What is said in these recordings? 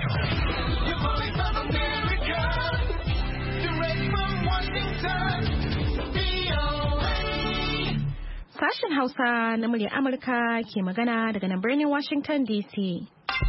Sashen Hausa na muryar Amurka ke magana daga nan birnin Washington DC.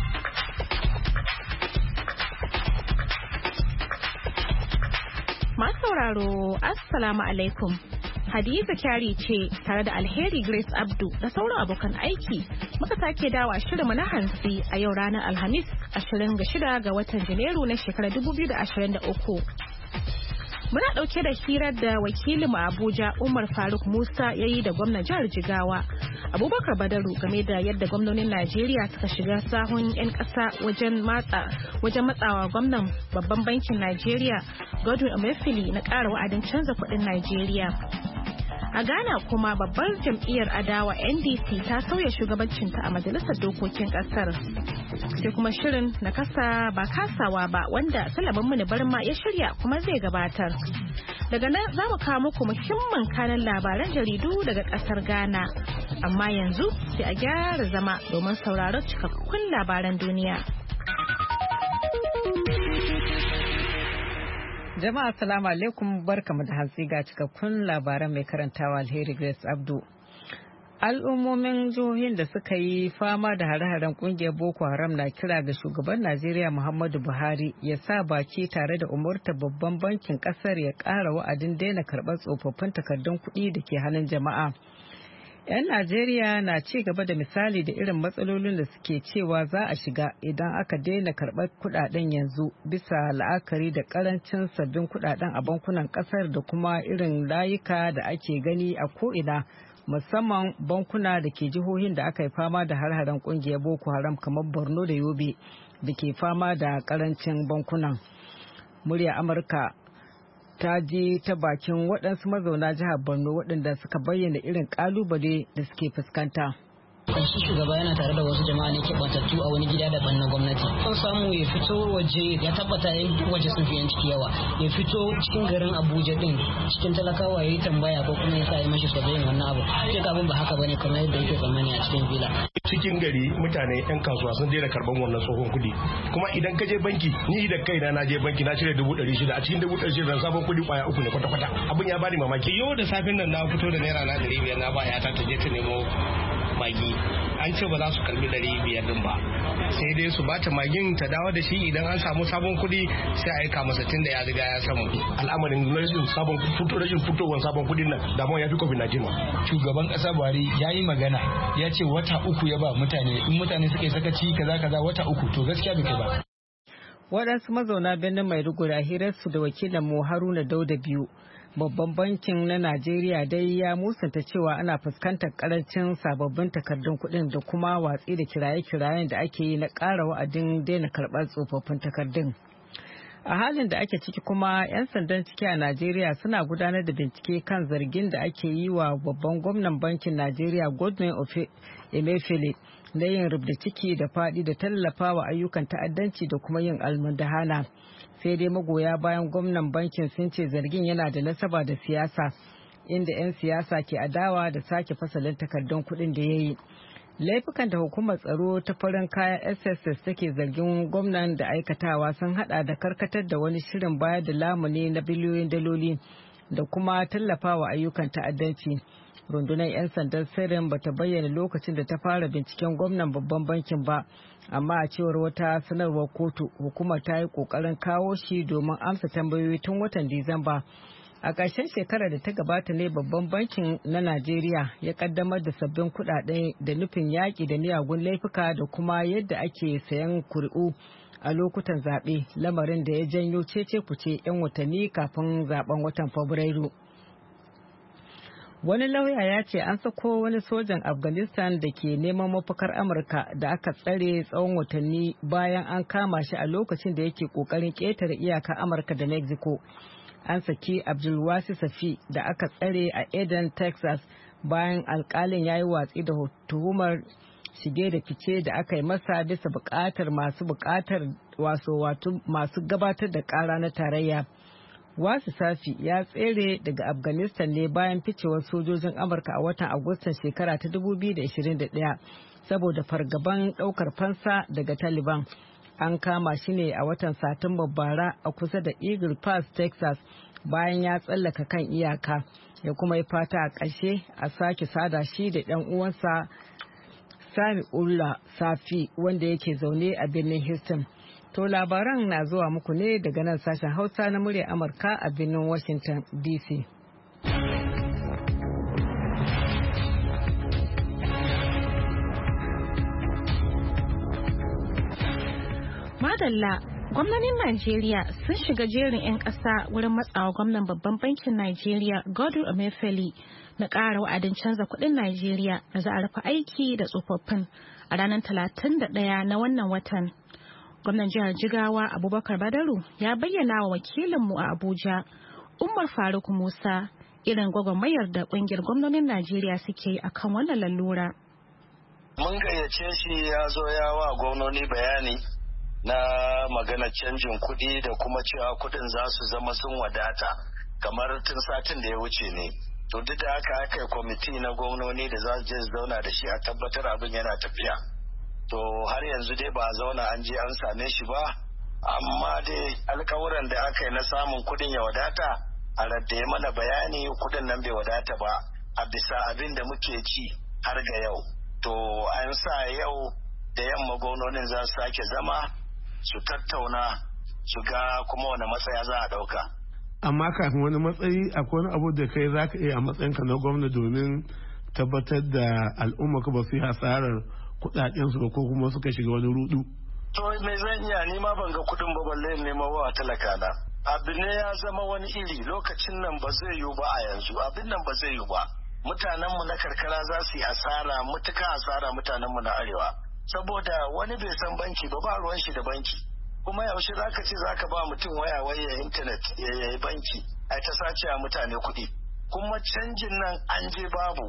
Masu sauraro, Assalamu alaikum. Hadiza Kyari ce tare da Alheri Grace Abdu da sauran abokan aiki muka sake dawa shirinmu na hantsi a yau ranar Alhamis 26 ga watan Janairu na shekarar 2023. Muna ɗauke da hirar da wakilinmu Abuja Umar Faruk Musa ya yi da gwamnan jihar Jigawa Abubakar Badaru game da yadda gwamnonin Najeriya suka shiga sahun 'yan ƙasa wajen matsawa gwamnan babban bankin Najeriya Godwin Emefiele na ƙara wa'adin canza kuɗin Najeriya. A Ghana kuma babbar jam'iyyar adawa NDC ta sauya shugabancinta a majalisar dokokin kasar. Sai kuma shirin na kasa ba kasawa ba wanda Salaman Muni Barma ya shirya kuma zai gabatar. Daga nan za mu kawo muku muhimman kanan labaran jaridu daga kasar Ghana. Amma yanzu sai a gyara zama domin sauraron cikakkun labaran duniya. Jama'a assalamu alaikum, barkamu da hantsi ga cikakkun labaran mai karantawa Alheri Grace Abdu. Al'ummomin jihohin da suka yi fama da hare-haren kungiyar Boko Haram na kira ga shugaban Najeriya Muhammadu Buhari ya sa baki tare da umurtar babban bankin kasar ya ƙara wa'adin daina karɓar tsofaffin takardun kuɗi da ke hannun jama'a. 'Yan Najeriya na ci gaba da misali da irin matsalolin da suke cewa za a shiga idan aka daina karɓar kuɗaɗen yanzu bisa la'akari da ƙarancin sabbin kuɗaɗen a bankunan ƙasar da kuma irin layuka da ake gani a ko'ina musamman bankuna da ke jihohin da aka yi fama da har-haren ƙungiyar Boko Haram kamar Borno da Yobe da ke fama da ƙarancin bankunan. Murya Amurka ta ji ta bakin waɗansu mazauna jihar Borno waɗanda suka bayyana irin ƙalubale da suke fuskanta. Shi shugaba yana tare da wasu jama'a ne keɓantattu a wani gida daban na gwamnati. Kan samu ya fito waje ya tabbata yan waje sun fi yan ciki yawa. Ya fito cikin garin Abuja din cikin talakawa ya yi tambaya ko kuma ya sa ya mashi sabbin wannan abu. Sai abin ba haka bane kamar yadda yake tsammani a cikin villa. Cikin gari mutane yan kasuwa sun daina karban wannan tsohon kuɗi. Kuma idan ka je banki ni da kaina na je banki na cire 600 a cikin 600 sabon kuɗi kwaya uku ne kwata-kwata. Abin ya bani mamaki. Yau da safin nan na fito da naira na 500 na ba ya ta je ta nemo magi. An ce ba za su karbi 500 din ba sai dai su bata magin ta dawo da shi idan an samu sabon kuɗi sai a aika masa tun da ya riga ya samu. Al'amarin rashin fitowar sabon kuɗin nan damuwa ya fi COVID-19 ma. Shugaban ƙasa Buhari ya yi magana ya ce wata uku ya ba mutane in mutane suka yi sakaci kaza wata uku to gaskiya bai kai ba. Waɗansu mazauna birnin Maiduguri a hirarsu da wakilin mu Haruna Dauda biyu. Babban bankin na Najeriya dai ya musanta cewa ana fuskantar karancin sababbin takardun kuɗin da kuma watsi da kiraye-kirayen da ake yi na ƙara wa'adin daina karɓar tsofaffin takardun. A halin da ake ciki kuma 'yan sandan ciki a Najeriya suna gudanar da bincike kan zargin da ake yi wa babban gwamnan bankin Najeriya Godwin Emefiele na yin rubda ciki da faɗi da tallafawa ayyukan ta'addanci da kuma yin almundahana. Sai dai magoya bayan gwamnan bankin sun ce zargin yana da nasaba da siyasa inda 'yan siyasa ke adawa da sake fasalin takardun kuɗin da ya yi. Laifukan da hukumar tsaro ta farin kaya SSS take zargin gwamnan da aikatawa sun hada da karkatar da wani shirin bayar da lamuni na biliyoyin daloli da kuma tallafawa ayyukan ta'addanci. Rundunar 'yan sandan sirrin bata bayyana lokacin da ta fara binciken gwamnan babban bankin ba, amma a cewar wata sanarwar kotu hukumar ta yi kokarin kawo shi domin amsa tambayoyi tun watan Disamba. A ƙarshen shekarar da ta gabata ne babban bankin na Najeriya ya kaddamar da sabbin kuɗaɗe da nufin yaƙi da miyagun laifuka da kuma yadda ake sayan kuri'u a lokutan zaɓe, lamarin da ya janyo cece-kuce 'yan watanni kafin zaben watan Fabrairu. Wani lauya ya ce an sako wani sojan Afghanistan da ke neman mafakar Amurka da aka tsare tsawon watanni bayan an kama shi a lokacin da yake ƙoƙarin ƙetare iyaka Amurka da Mexico. An saki Abdulwasi Safi da aka tsare a Eden, Texas bayan alkalin ya yi watsi da tuhumar shige da fice da aka yi masa bisa bukatar masu gabatar da kara na tarayya. Wasu Safi ya tsere daga Afghanistan ne bayan ficewar sojojin Amurka a watan Agustan shekara ta 2021 saboda fargaban daukar fansa daga Taliban. An kama shi ne a watan Satumba bara a kusa da Eagle Pass, Texas, bayan ya tsallaka kan iyaka, ya kuma yi fata a ƙarshe a sake sada shi da ɗan uwansa Sami Ulla Safi wanda yake zaune a birnin Houston. To labaran na zuwa muku ne daga nan sashen Hausa na muryar Amurka a birnin Washington DC. Madalla, gwamnonin Najeriya sun shiga jerin 'yan ƙasa wurin matsawa gwamnan babban bankin Najeriya Godwin Emefiele na ƙara wa'adin canza kuɗin Najeriya da za a rufe aiki da tsofaffin a ranar 31 na wannan watan. Gwamnan jihar Jigawa Abubakar Badaru ya bayyana wa wakilinmu a Abuja, Umar Faruk Musa, irin gwagwarmayar da ƙungiyar gwamnonin Najeriya suke yi akan wannan lalura. Mun gayyace shi ya zo ya wa gwamnoni bayani na magana canjin kuɗi da kuma cewa kuɗin za su zama sun wadata kamar tun satin da ya wuce ne. To duk da haka aka yi kwamiti na gwamnoni da za su je su zauna da shi a tabbatar abin yana tafiya. To har yanzu dai ba a zauna an je an same shi ba, amma dai alkawuran da aka yi na samun kuɗin ya wadata a radda mana bayani kuɗin nan bai wadata ba a bisa abin da muke ci har ga yau. To an sa yau da yamma gwamnonin za su sake zama su tattauna su ga kuma wani matsaya za a ɗauka. Amma kafin wani matsayi akwai wani abu da kai za ka iya a matsayinka na gwamna domin tabbatar da al'umma ka ba su yi hasarar kuɗaɗensu ba ko kuma suka shiga wani rudu. To me zan iya ni ma ban ga kuɗin ba balle in nema wa talaka na. Abin ne ya zama wani iri lokacin nan ba zai yiwu ba a yanzu abin nan ba zai yiwu ba. Mutanenmu na karkara za su yi asara mutuka asara mutanenmu na arewa. Saboda wani bai san banki ba ruwan shi da banki kuma yaushe zaka ce zaka ba mutum waya intanet ya yi banki ai ta sace a mutane kuɗi kuma canjin nan an je babu.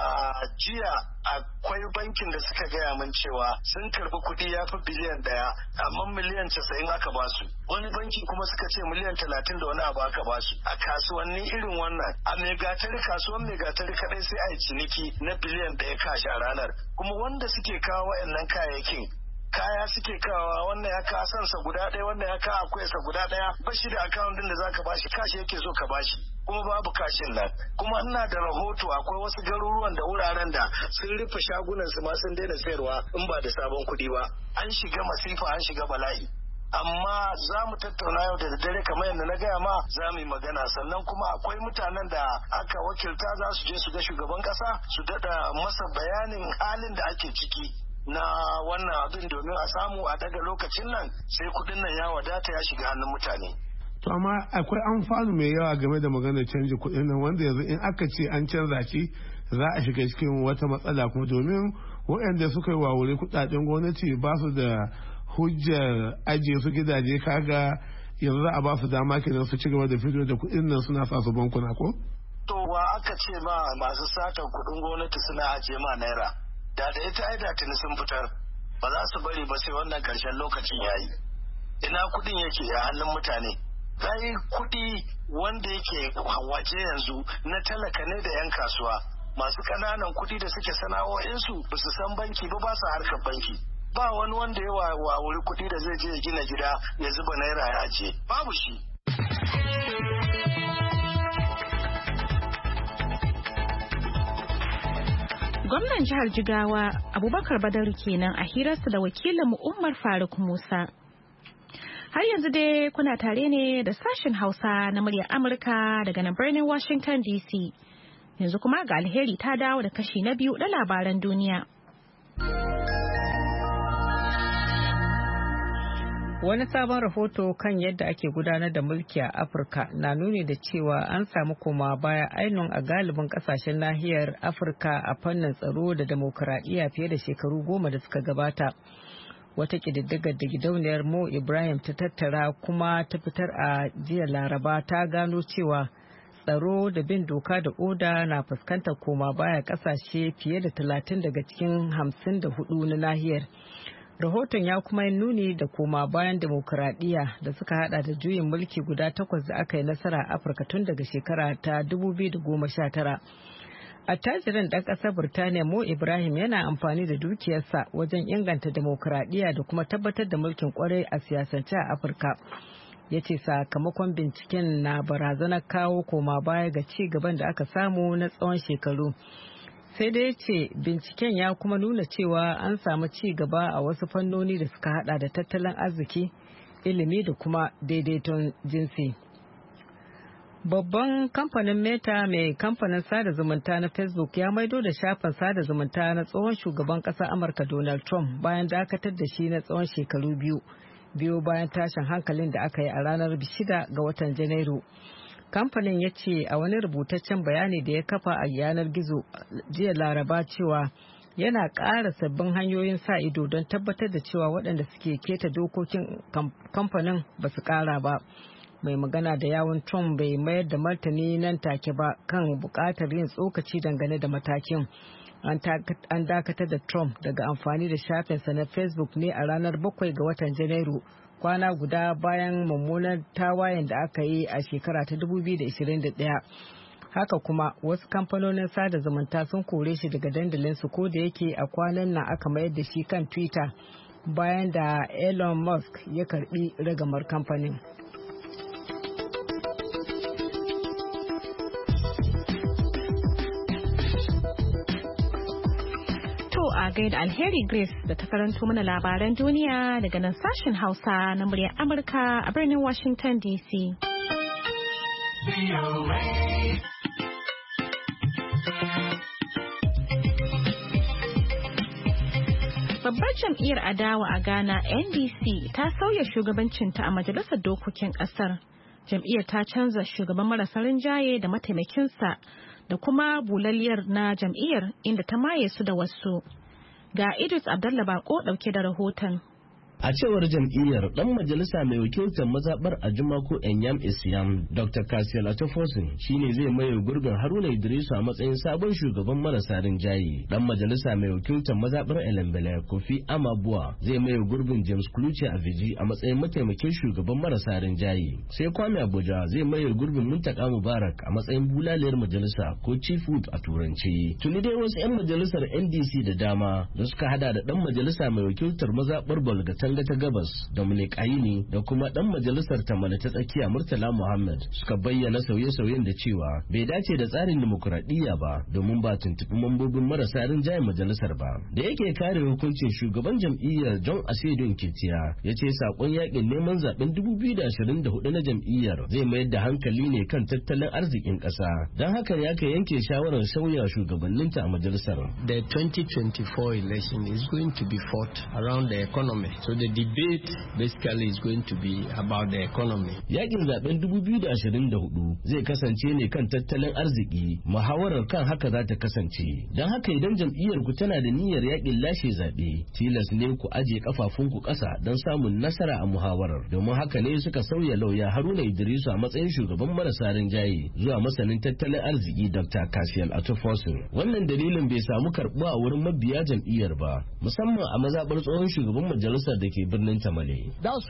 A jiya akwai bankin da suka gaya min cewa sun karbi kuɗi ya fi biliyan 1 amma miliyan 90 aka ba su, wani banki kuma suka ce miliyan 30 da wani abu aka ba su. A kasuwanni irin wannan a megatari kasuwan megatari kadai sai a yi ciniki na biliyan 1 kashi a ranar, kuma wanda suke kawo waɗannan kayayyakin kaya suke kawa wannan ya ka sansa guda ɗaya wannan ya ka akwai sa guda ɗaya bashi da akawun din da zaka bashi kashi yake so ka bashi kuma babu kashin nan. Kuma ina da rahoto akwai wasu garuruwan da wuraren da sun rufe shagunan su ma sun daina sayarwa in ba da sabon kuɗi ba. An shiga masifa an shiga bala'i. Amma za mu tattauna yau da daddare kamar yadda na gaya ma za mu yi magana, sannan kuma akwai mutanen da aka wakilta za su je su ga shugaban kasa su dada masa bayanin halin da ake ciki na wannan abin domin a samu a daga lokacin nan sai kudin nan ya wadata ya shiga hannun mutane. To amma akwai amfani mai yawa game da maganar canji kudin nan wanda yanzu in aka ce an canza shi za a shiga cikin wata matsala kuma domin waɗanda suka yi wawure kudaden gwamnati ba su da hujjar ajiye su gidaje kaga yanzu za a ba su dama kenan su ci gaba da fito da kudin nan suna sa su bankuna ko? To wa aka ce ma masu satan kudin gwamnati suna ajiye ma naira. Da ita ai da tuni sun fitar ba za su bari ba sai wannan karshen lokacin yayi. Ina kudin yake a hannun mutane? Sai kudi wanda yake waje yanzu na talaka ne da yan kasuwa masu kananan kudi da suke sana'o'insu ba su san banki ba su harkar banki. Ba wani wanda ya wawuri kudi da zai je ya gina gida ya zuba naira ya ajiye, babu shi. Gwamnan jihar Jigawa Abubakar Badaru kenan a hirarsa da wakilinmu Umar Faruk Musa. Har yanzu dai kuna tare ne da sashen Hausa na muryar Amurka daga nan birnin Washington DC. Yanzu kuma ga Alheri ta dawo da kashi na 2 na labaran duniya. Wani sabon rahoto kan yadda ake gudanar da mulki a Afirka na nuni da cewa an samu koma baya ainun a galibin kasashen nahiyar Afirka a fannin tsaro da demokuraɗiyya fiye da shekaru 10 da suka gabata. Wata ƙididdigar da gidauniyar Mo Ibrahim ta tattara kuma ta fitar a jiya Laraba ta gano cewa tsaro da bin doka da oda na fuskantar koma baya kasashe fiye da 30 daga cikin 54 na nahiyar. Rahoton ya kuma yi nuni da koma bayan demokuraɗiyya da suka hada da juyin mulki guda 8 da aka yi nasara a Afirka tun daga shekara ta 2019. Attajirin ɗan ƙasar Birtaniya Mo Ibrahim yana amfani da dukiyarsa wajen inganta demokuraɗiyya da kuma tabbatar da mulkin ƙwarai a siyasance a Afirka. Ya ce sakamakon binciken na barazanar kawo koma baya ga ci gaban da aka samu na tsawon shekaru. Sai dai ce binciken ya kuma nuna cewa an samu ci gaba a wasu fannoni da suka hada da tattalin arziki, ilimi da kuma daidaiton jinsi. Babban kamfanin Meta mai kamfanin sada zumunta na Facebook ya maido da shafin sada zumunta na tsohon shugaban ƙasar Amurka Donald Trump bayan dakatar da shi na tsawon shekaru biyu bayan tashin hankalin da aka yi a ranar 6 ga watan Janairu. Kamfanin ya ce a wani rubutaccen bayani da ya kafa a yanar gizo jiya Laraba cewa yana ƙara sabbin hanyoyin sa ido don tabbatar da cewa waɗanda suke keta dokokin kamfanin ba su ƙara ba. Mai magana da yawun Trump bai mayar da martani nan take ba kan buƙatar yin tsokaci dangane da matakin. An dakatar da Trump daga amfani da shafinsa na Facebook ne a ranar 7 ga watan Janairu, kwana guda bayan mummunar tawayen da aka yi a shekara ta 2021. Haka kuma wasu kamfanonin sada zumunta sun kore shi daga dandalinsu ko da yake a kwanan nan aka mayar da shi kan Twitter bayan da Elon Musk ya karbi ragamar kamfanin. A gaida Alheri Grace da ta karanto mana labaran duniya daga nan sashen Hausa na muryar Amurka a birnin Washington DC. Babbar jam'iyyar adawa a Ghana NDC ta sauya shugabancinta a majalisar dokokin kasar. Jam'iyyar ta canza shugaban marasa rinjaye da mataimakinsa da kuma bulaliyar na jam'iyyar inda ta maye su da wasu. Ga Idris Abdullah Bako dauke da rahoton. A cewar jam'iyyar dan majalisa mai wakiltar mazabar Ajumako Enyam Isiyam, Dr. Kasiel Atofosin shine zai maye gurbin Haruna Idrisu a matsayin sabon shugaban marasa rinjaye. Dan majalisa mai wakiltar mazabar Elembele Kofi Amabuwa zai maye gurbin James Kluche Aviji a matsayin mataimakin shugaban marasa rinjaye. Sai Kwame Abuja zai maye gurbin Muntaka Mubarak a matsayin bulaliyar majalisa ko chief whip a turanci. Tuni dai wasu 'yan majalisar NDC da dama da suka hada da dan majalisa mai wakiltar mazabar Bolgata Tanga ta Gabas Dominic Aini da kuma dan majalisar Tamale ta Tsakiya Murtala Muhammad suka bayyana sauye-sauyen da cewa bai dace da tsarin dimokuraɗiyya ba domin ba tuntuɓi mambobin marasa rinjayen majalisar ba. Da yake kare hukuncin shugaban jam'iyyar John Asedun Kitiya ya ce sakon yakin neman zaben 2024 na jam'iyyar zai mayar da hankali ne kan tattalin arzikin ƙasa. Don haka ya ka yanke shawarar sauya shugabanninta a majalisar. The 2024 election is going to be fought around the economy. So the debate basically is going to be about the economy. Yakin zaben 2024 zai kasance ne kan tattalin arziki, muhawarar kan haka za ta kasance. Don haka idan jam'iyyar ku tana da niyyar yakin lashe zaɓe, tilas ne ku aje kafafunku ƙasa don samun nasara a muhawarar. Domin haka ne suka sauya lauya Haruna Idrisu a matsayin shugaban marasa rinjaye zuwa masanin tattalin arziki Dr. Kasiel Atofosin. Wannan dalilin bai samu karɓuwa a wurin mabiya jam'iyyar ba, musamman a mazaɓar tsohon shugaban majalisar da ke birnin Tamale.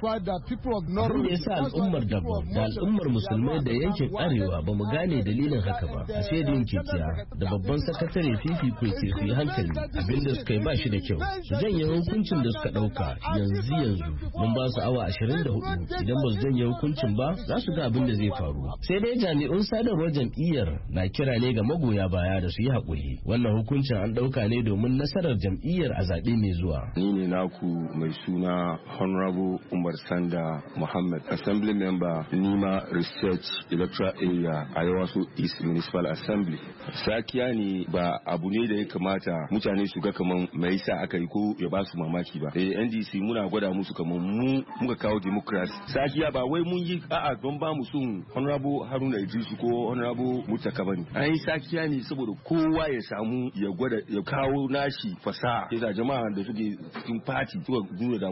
Abin da ya sa al'ummar Dabo da al'ummar musulmai da yankin arewa ba mu gane dalilin haka ba. A shaidin Kitiya da babban sakatare Fifi ke su yi hankali abin da suka yi ba shi da kyau. Su janye hukuncin da suka ɗauka yanzu mun ba su awa 24 idan ba su janye hukuncin ba za su ga abin da zai faru. Sai dai jami'un sadarwar jam'iyyar na kira ne ga magoya baya da su yi haƙuri. Wannan hukuncin an ɗauka ne domin nasarar jam'iyyar a zaɓe mai zuwa. Ni ne naku mai suna Honorable Umar Sanda Muhammad, Assembly Member Nima Research Electoral Area Ayawaso East Municipal Assembly. Sakiya ne ba abu ne da ya kamata mutane su ga kaman mai yasa aka yi ko ya ba su mamaki ba. NDC muna gwada musu kaman mu muka kawo democracy. Sakiya ba wai mun yi a'a don ba mu son Honorable Haruna Idrisu ko Honorable Mutaka bane. An yi sakiya ne saboda kowa ya samu ya gwada ya kawo nashi fasaha. Sai da jama'a da suke cikin party suka nuna da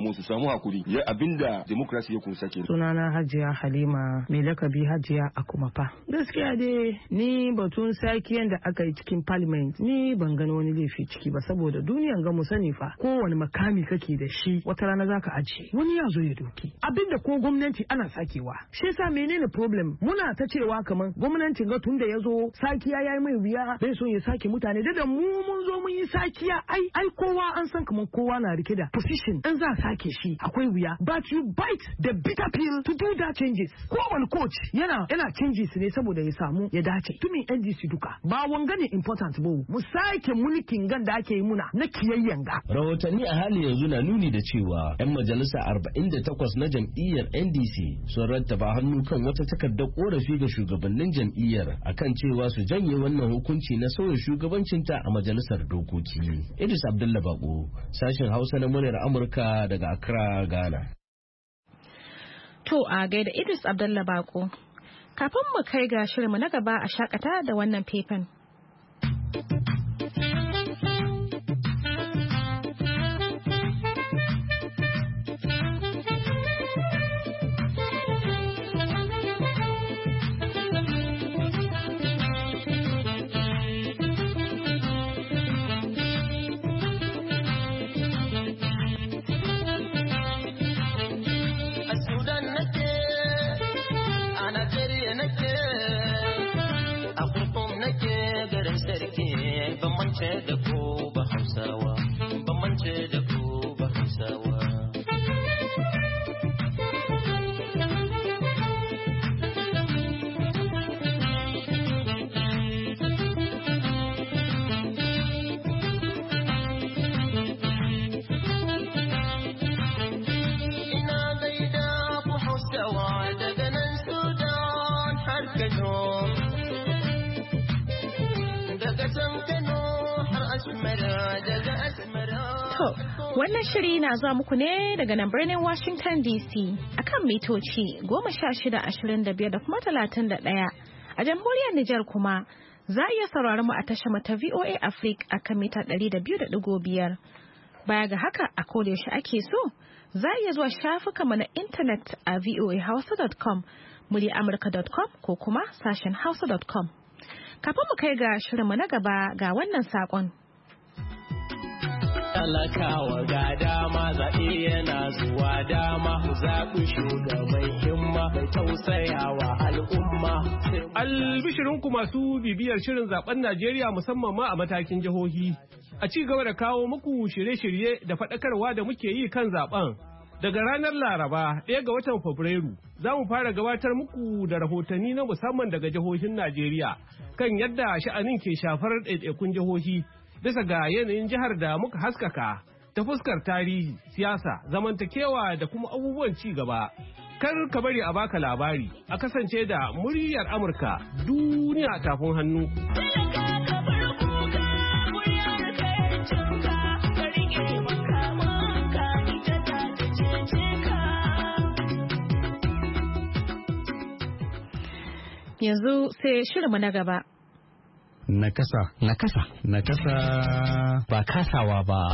damu su samu hakuri ya abinda demokrasi ya kunsa ke. Sunana Hajiya Halima mai lakabi Hajiya Akumafa. Gaskiya dai ni batun sakiyan da aka yi cikin parliament ni ban gani wani laifi ciki ba, saboda duniyan ga mu sani fa kowane makami kake da shi wata rana zaka ajiye wani ya zo ya doki abinda ko gwamnati ana sakewa. Shi yasa menene problem muna ta cewa kaman gwamnatin ga tunda ya zo sakiya yayi mai wuya bai so ya sake mutane da mu mun zo mun yi sakiya ai kowa an san kaman kowa na rike da position in za sake shi akwai wuya, but you bite the bitter pill to do that changes. Kowane coach yana changes ne saboda ya samu ya dace. Tumin NDC duka ba wanga ne important ba, mu sake mulkin gan da ake yi muna na kiyayyen ga. Rahotanni a hali yanzu na nuni da cewa 'yan majalisa 48 na jam'iyyar NDC sun rattaba hannu kan wata takardar korafi ga shugabannin jam'iyyar akan cewa su janye wannan hukunci na sauya shugabancinta a majalisar dokoki. Idris Abdullah Bako, sashen Hausa na muryar Amurka daga Accra, Ghana. To a gaida Idris Abdullah Bako. Kafin mu kai ga shirinmu na gaba a shakata da wannan faifan. Da ko ba Hausawa, ban mance da ko ba Hausawa. Ina gaida ku Hausawa daga nan Sudan har Kano, daga can Kano. Wannan shiri na zuwa muku ne daga nan birnin Washington DC akan mitoci 1625 da kuma 31. A jamhuriyar Nijar kuma za a iya sauraron mu a tashar mata VOA Africa akan mita 200.5. Baya ga haka a koda yaushe ake so za a iya zuwa shafukan mu na intanet a voahausa.com, muryaamurka.com ko kuma sashen hausa.com. Kafin mu kai ga shirinmu na gaba ga wannan saƙon. Talakawa ga dama zaɓe yana zuwa dama zaɓi shugaban himma mai tausayawa al'umma. Albishirinku masu bibiyar shirin zaben Najeriya musamman ma a matakin jihohi. A ci gaba da kawo muku shirye-shirye da faɗakarwa da muke yi kan zaben. Daga ranar Laraba 1 ga watan Fabrairu za mu fara gabatar muku da rahotanni na musamman daga jihohin Najeriya kan yadda sha'anin ke shafar ɗaiɗaikun jihohi bisa ga yanayin jihar da muka haskaka ta fuskar tarihi, siyasa, zamantakewa da kuma abubuwan ci gaba. Kar ka bari a baka labari, a kasance da muryar Amurka duniya tafin hannu. Yanzu sai shirinmu na gaba. Nakasa. Ba kasawa ba.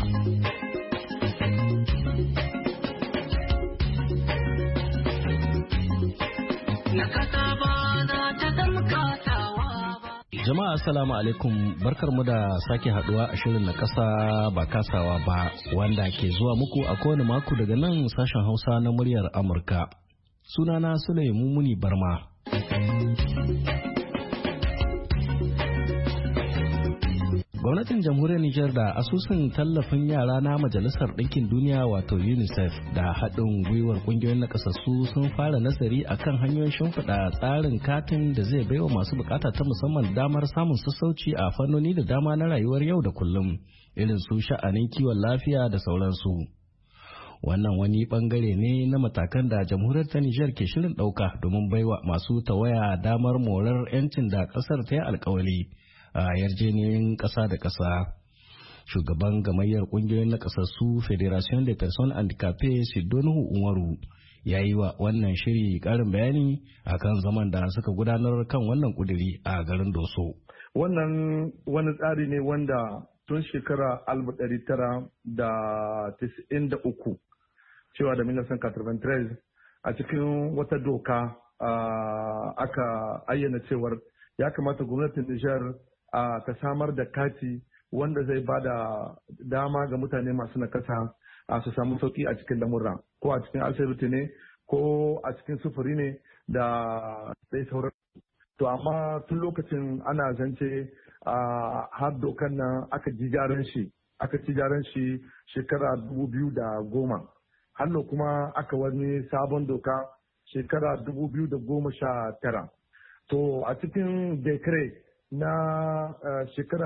Jama'a assalamu alaikum, barkarmu da sake haduwa a shirin na kasa ba kasawa ba wanda ke zuwa muku a kowane mako daga nan sashen Hausa na muryar Amurka. Sunana Sule Mumuni Barma. Gwamnatin jamhuriyar Nijar da asusun tallafin yara na Majalisar Ɗinkin Duniya wato UNICEF da haɗin gwiwar ƙungiyoyin nakasassu sun fara nazari akan hanyoyin shimfiɗa tsarin katin da zai baiwa masu bukata ta musamman damar samun sassauci a fannoni da dama na rayuwar yau da kullum irin su sha'anin kiwon lafiya da sauransu. Wannan wani bangare ne na matakan da jamhuriyar ta Nijar ke shirin ɗauka domin baiwa masu tawaya damar morar 'yancin da ƙasar ta yi alkawali a yarjejeniyoyin ƙasa da ƙasa. Shugaban gamayyar ƙungiyoyin nakasassu Federation de Personnes Handicapées Sidonuhu Umaru ya yi wa wannan shiri ƙarin bayani akan zaman da suka gudanar kan wannan ƙuduri a garin Doso. Wannan wani tsari ne wanda tun shekara 1993 cewa da 1993 a cikin wata doka aka ayyana cewar ya kamata gwamnatin Nijar ta samar da kati wanda zai ba da dama ga mutane masu nakasa su samu sauki a cikin lamurra ko a cikin asibiti ne ko a cikin sufuri ne da dai sauran. To amma tun lokacin ana zance har dokan nan aka ci gyaran shi shekara 2010 hannu kuma aka wani sabon doka shekara 2019. To a cikin dekret na shekara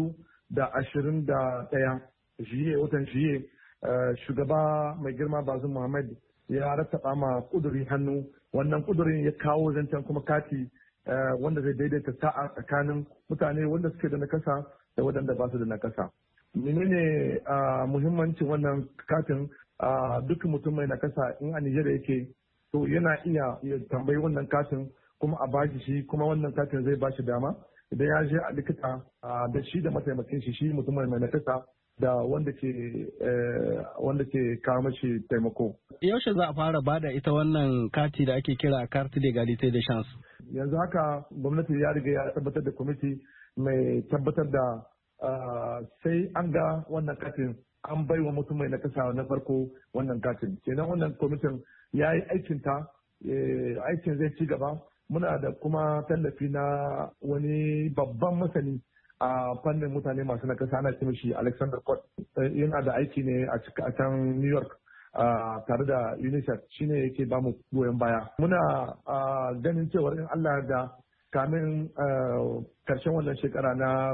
2021 watan shiye shugaba mai girma Bazum Muhammad ya rattaba ma kuduri hannu, wannan kudurin ya kawo zancen kuma kati wanda zai daidaita sa'a tsakanin mutane wanda suke da nakasa da waɗanda ba su da nakasa. Menene muhimmancin wannan katin? Duk mutum mai nakasa in a Nijar yake to yana iya ya tambayi wannan katin kuma a bashi shi, kuma wannan katin zai bashi dama idan ya je a likita da shi da mataimakin shi mutum mai nakasa da wanda ke kawo mashi taimako. Yaushe za a fara bada ita wannan kati da ake kira carte d'égalité des chances? Yanzu haka gwamnati ya riga ya tabbatar da kwamiti mai tabbatar da sai an ga wannan katin an bai wa mutum mai nakasa na farko wannan katin. Kenan wannan kwamitin ya yi aikin zai ci gaba. Muna da kuma tallafi na wani babban masani a fannin mutane masu nakasa, ana ce shi Alexander Cott, yana da aiki ne a can New York tare da UNICEF, shine yake ba mu goyon baya. Muna ganin cewar in Allah da kamin karshen wannan shekara na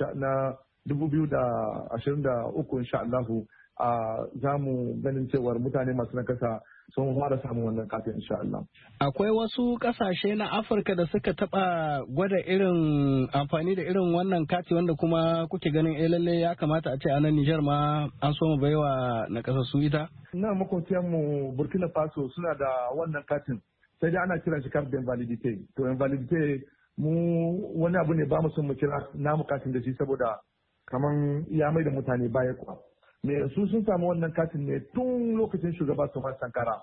2023 insha Allahu za mu ganin cewar mutane masu nakasa sun fara samun wannan katin insha Allah. Akwai wasu kasashe na Afirka da suka taba gwada irin amfani da irin wannan kati wanda kuma kuke ganin lalle ya kamata a ce a nan Nijar ma an so mu baiwa na kasassu ita? Na makwabciyan mu Burkina Faso suna da wannan katin, sai dai ana kiran shi carte d'invalidité. To invalidité mu wani abu ne ba mu son mu kira namu katin da shi saboda kaman ya mai da mutane baya kuwa. Me su sun samu wannan katin ne tun lokacin shugaba Thomas Sankara,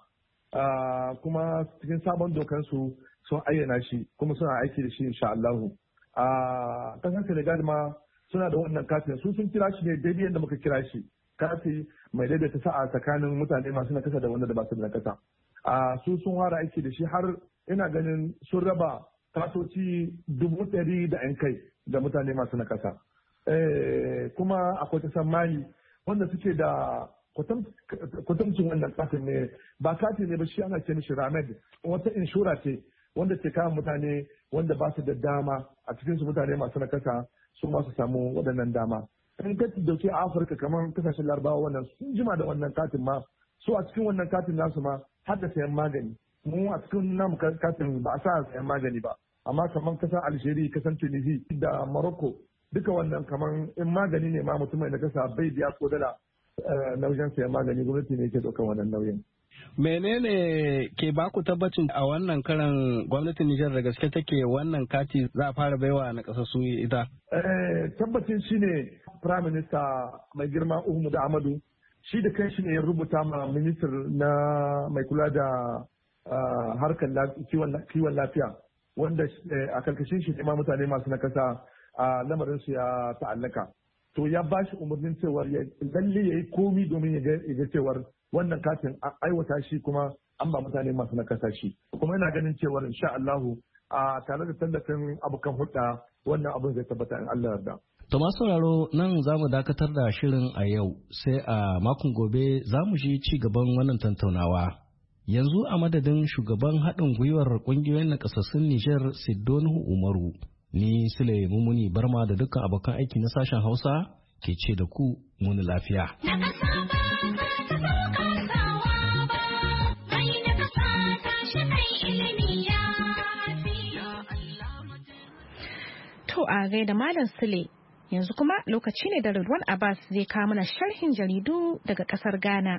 kuma cikin sabon dokansu sun ayyana shi kuma suna aiki da shi insha Allahu. Kasar Senegal ma suna da wannan katin, su sun kira shi ne daidai yadda muka kira shi, kati mai daidaita sa'a tsakanin mutane masu nakasa da wanda da ba su da nakasa. Su sun fara aiki da shi har ina ganin sun raba katoci 100,000 da 'yan kai da mutane masu nakasa. Kuma akwai ta Mali wanda suke da kwatancin wannan katin ne, ba katin ne ba, shi ana ce mishi Ramed, wata inshora ce wanda ke kawo mutane wanda ba su da dama a cikin su mutane masu nakasa su ma su samu waɗannan dama. In ka dauke a Afirka kamar kasashen Larabawa wannan sun jima da wannan katin ma, su a cikin wannan katin nasu ma har da sayan magani. Mu a cikin namu katin ba a sa sayan magani ba, amma kamar kasar Algeria, kasar Tunisia da Morocco duka wannan kamar in magani ne ma mutum mai nakasa bai biya ko dala na wajen sayan magani, gwamnati ne ke ɗaukar wannan nauyin. Menene ke baku tabbacin a wannan karan gwamnatin Nijar da gaske take wannan kati za a fara baiwa na ƙasa su ita? Tabbacin shi ne Prime Minister mai girma Uhumudu Amadu, shi da kan shi ne ya rubuta ma minister na mai kula da harkar kiwon lafiya, wanda a karkashin shi ne ma mutane masu nakasa a lamarin su ya ta'allaka. To ya ba shi umarnin cewar lalle ya yi komi domin ya ga cewar wannan katin aiwata shi kuma an ba mutane masu nakasa shi. Kuma yana ganin cewar insha Allahu a tare da tallafin abokan hulɗa wannan abin zai tabbata in Allah yarda. To masu sauraro nan za mu dakatar da shirin a yau, sai a makon gobe za mu ji ci gaban wannan tattaunawa. Yanzu a madadin shugaban haɗin gwiwar ƙungiyoyin nakasassun Nijar Siddonu Umaru, ni Sule Mumuni Barma da dukkan abokan aiki na sashen Hausa ke ce da ku muni lafiya. To a gaida Malam Sule, yanzu kuma lokaci ne da Ridwan Abbas zai kawo mana sharhin jaridu daga kasar Ghana.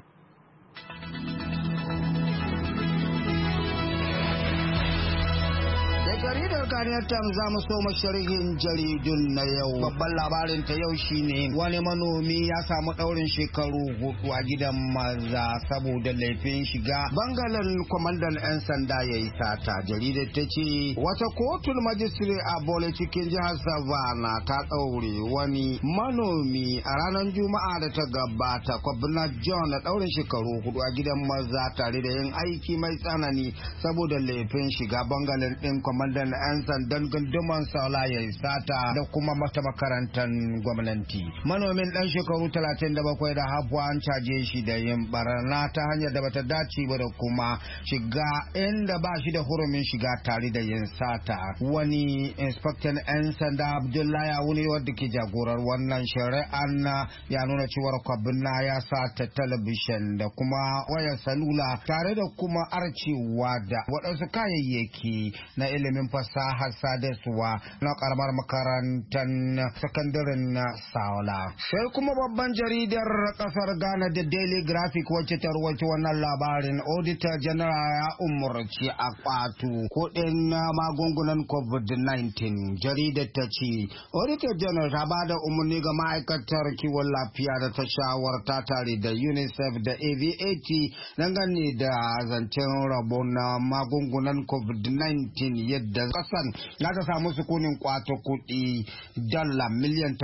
Daga jaridar Ghanaian Times za mu so sharhin jaridun na yau. Babban labarin ta yau shine wani manomi ya samu daurin shekaru 4 a gidan maza saboda laifin shiga bangalen kwamandan 'yan sanda ya yi sata. Jaridar ta ce wata kotun majistire a Bole cikin jihar Savannah ta daure wani manomi a ranar Juma'a da ta gabata, Kwabna John, da daurin shekaru 4 a gidan maza tare da yin aiki mai tsanani saboda laifin shiga bangalen din kwamandan 'yan sandan gunduman Saula ya sata da kuma mata makarantar gwamnati. Manomin dan shekaru 37 da hafuwa an caje shi da yin barna ta hanyar da bata dace ba da kuma shiga inda ba shi da hurumin shiga tare da yin sata. Wani inspector 'yan sanda Abdullahi Awuni wadda ke jagorar wannan shari'an ya nuna cewar Kwabna ya sata talabishin da kuma wayar salula tare da kuma arcewa da waɗansu kayayyaki na ilimin fasahar sadarwa na karamar makarantar sakandaren na Saula. Sai kuma babban jaridar kasar Ghana da Daily Graphic wacce ta rawaito wannan labarin, Auditor General ya umarci a kwato kuɗin magungunan COVID-19. Jaridar ta ce Auditor General ta ba da umarni ga ma'aikatar kiwon lafiya da ta shawarta tare da UNICEF da AVAT dangane da zancen rabon magungunan COVID-19 yadda kasan za ta samu sukunin kwato kuɗi dala miliyan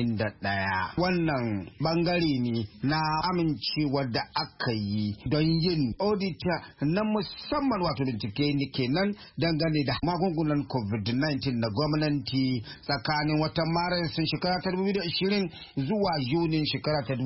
81. Wannan bangare ne na amincewa da aka yi don yin audita na musamman, wato bincike ne kenan dangane da magungunan COVID-19 na gwamnati tsakanin watan Maris shekara ta 2020 zuwa Yunin shekara ta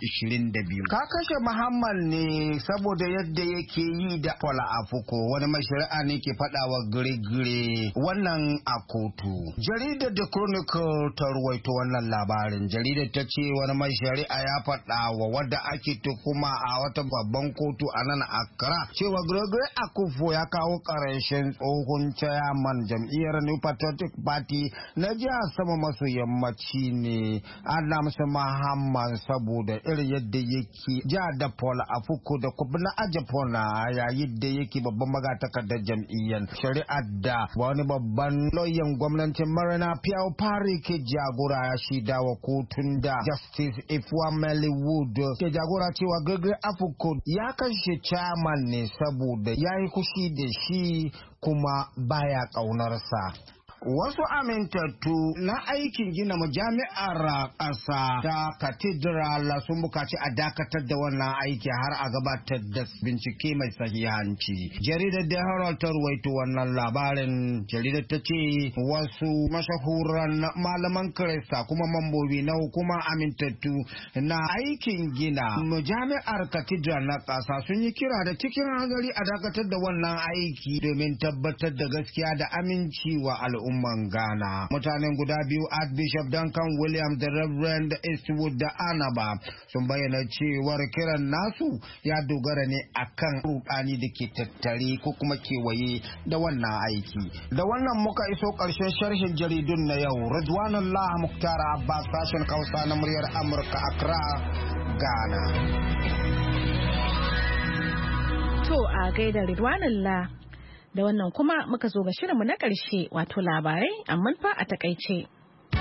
2022. Ka kashe Muhammad ne saboda yadda yake yi da Paula Afuko, wani mai shari'a ne ke faɗawa gire-gire wannan a kotu. Jaridar The Chronicle ta ruwaito wannan labarin. Jaridar ta ce wani mai shari'a ya faɗa wa wadda ake tuhuma a wata babban kotu a nan Accra cewa Gregory Akufo ya kawo ƙarshen tsohon chairman jam'iyyar New Patriotic Party na jihar sama maso yammaci ne Adams Muhammad saboda irin yadda yake ja da Paul Afuko da Kwabna Ajapona yayin da yake babban magatakardar jam'iyyar. Shari'ar da wani babban lauyan gwamnatin Marina Piao Pari ke jagora ya shida wa kotun da Justice Ifwameli Wood ke jagora cewa Gregory Afuko ya kashe chairman ne saboda ya yi kushi da shi kuma baya ƙaunarsa. Wasu amintattu na aikin gina majami'ar ƙasa ta Cathedral sun bukaci a dakatar da wannan aiki har a gabatar da bincike mai sahihanci. Jaridar da Herald ta ruwaito wannan labarin. Jaridar ta ce wasu mashahuran malaman Kirista kuma mambobi na hukumar amintattu na aikin gina majami'ar Cathedral na ƙasa sun yi kira da cikin hanzari a dakatar da wannan aiki domin tabbatar da gaskiya da amincewa al'umma. Ghana. Mutanen guda biyu, Archbishop Duncan Williams da Reverend Eastwood da Anaba, sun bayyana cewar kiran nasu ya dogara ne akan rudani da ke tattare ko kuma kewaye da wannan aiki. Da wannan muka iso ƙarshen sharhin jaridun na yau. Ridwanullah Muktar Abbas, sashen Hausa na muryar Amurka, Accra, Ghana. To a gaida Ridwanullah. Da wannan kuma muka zo ga shirinmu na ƙarshe, wato labarai amma fa a takaice.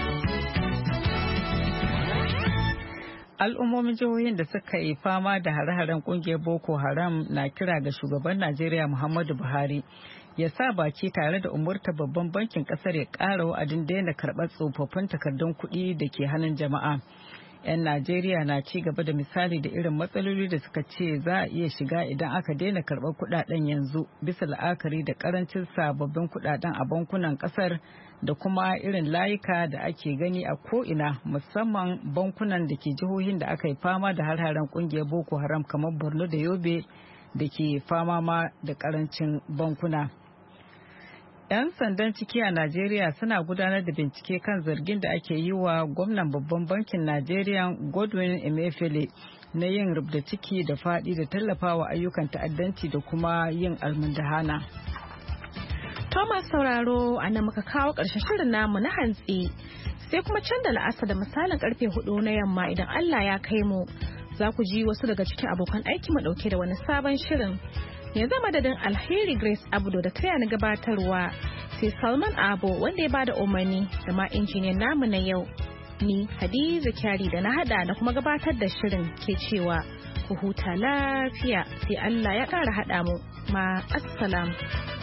Al'ummomin jihohin da suka yi fama da hare-haren kungiyar Boko Haram na kira ga shugaban Najeriya Muhammadu Buhari ya sa baki tare da umurta babban bankin kasar ya ƙara wa'adin daina karɓar tsofaffin takardun kuɗi da ke hannun jama'a. 'Yan Najeriya na ci gaba da misali da irin matsaloli da suka ce za a iya shiga idan aka daina karɓar kuɗaɗen yanzu bisa la'akari da ƙarancin sababbin kuɗaɗen a bankunan ƙasar da kuma irin layuka da ake gani a ko'ina, musamman bankunan da ke jihohin da aka yi fama da har-haren ƙungiyar Boko Haram kamar Borno da Yobe da ke fama ma da ƙarancin bankuna. 'Yan sandan ciki a Najeriya suna gudanar da bincike kan zargin da ake yi wa gwamnan babban bankin Najeriya Godwin Emefiele na yin rubda ciki da faɗi da tallafawa ayyukan ta'addanci da kuma yin almundahana. Thomas sauraro a nan muka kawo ƙarshen shirin namu na hantsi, sai kuma can da la'asa da misalin karfe 4 na yamma idan Allah ya kai mu za ku ji wasu daga cikin abokan aiki mu ɗauke da wani sabon shirin. Yanzu madadin Alheri Grace Abdu da taya ni gabatarwa sai Salman Abo wanda ya bada umarni da ma injiniyan namu na yau. Ni Hadiza Kyari da na hada da kuma gabatar da shirin ke cewa ku huta lafiya sai Allah ya ƙara haɗa mu. Ma assalam.